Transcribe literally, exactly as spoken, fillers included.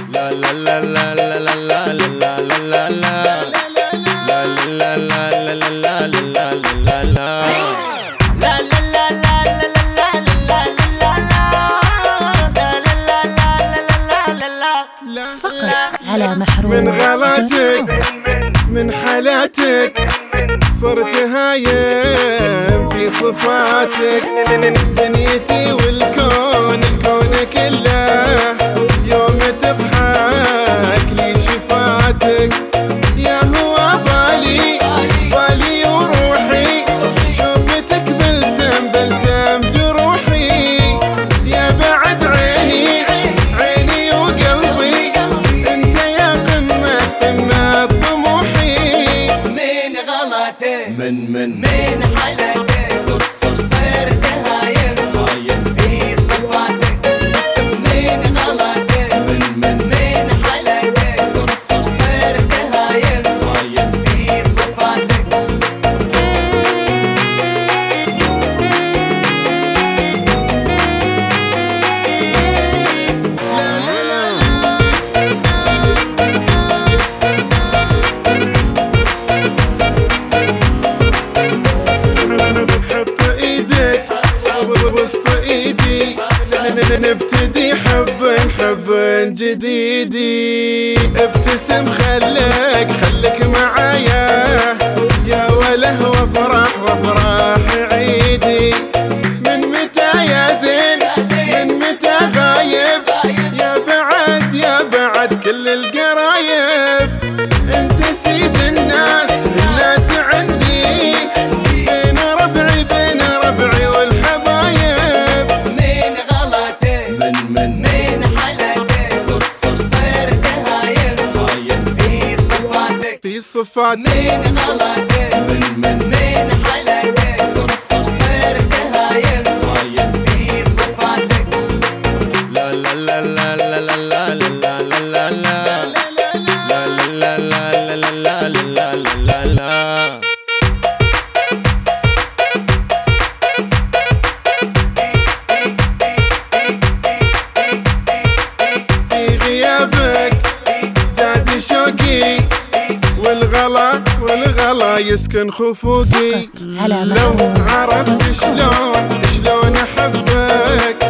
لا لا لا لا لا لا لا لا لا لا لا لا لا لا لا لا لا لا لا فقط على محروم. من غلاتك من حالاتك صرت هايم في صفاتك. دنيتي والكون الكون كله يوم تضحك لي شفاتك. يا هو بالي بالي وروحي شوفتك بلسم بلسم جروحي. يا بعد عيني عيني وقلبي انت يا قمة قمة طموحي. من غلطك من من من حالتك صرت صرت هايم هايم في صفاتك. من غلطك من من من حالتك صرت صرت هايم هايم في صفاتك. وسط ايدي نبتدي حب نحب جديدي. ابتسم خليك خليك معايا يا وله وافرح وافرح عيدي. من متى يا زين من متى غايب يا بعد يا بعد كل القرايب. انت سيد الناس الناس عندي بين ربعي بين ربعي والحبايب. من غلطك من من من حالتك صرت صرت هايم هايم في صفاتك. في صفات من غلطك من من من حالتك صرت صرت هايم هايم في صفاتك. لا لا لا لا لا لا لا لا لا لا لا لا لا لا لا لا لا لا. في غيابك زاد شوقي والغلا والغلا يسكن خفوقي. فقط على لو محروم. عرفت شلون شلون احبك